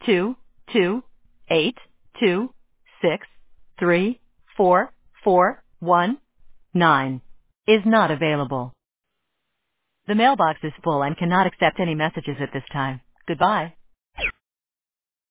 228263441 is not available. The mailbox is full and cannot accept any messages at this time. Goodbye.